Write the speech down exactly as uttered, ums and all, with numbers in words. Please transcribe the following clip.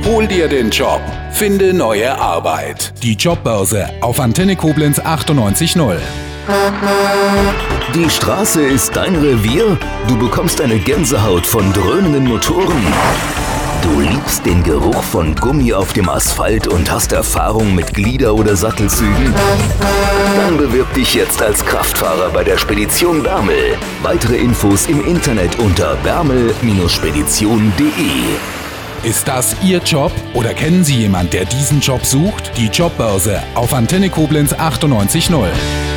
Hol dir den Job. Finde neue Arbeit. Die Jobbörse auf Antenne Koblenz achtundneunzig Komma null. Die Straße ist dein Revier? Du bekommst eine Gänsehaut von dröhnenden Motoren. Du liebst den Geruch von Gummi auf dem Asphalt und hast Erfahrung mit Glieder- oder Sattelzügen? Dann bewirb dich jetzt als Kraftfahrer bei der Spedition Bärmel. Weitere Infos im Internet unter bärmel Spedition punkt de. Ist das Ihr Job oder kennen Sie jemanden, der diesen Job sucht? Die Jobbörse auf Antenne Koblenz achtundneunzig Komma null.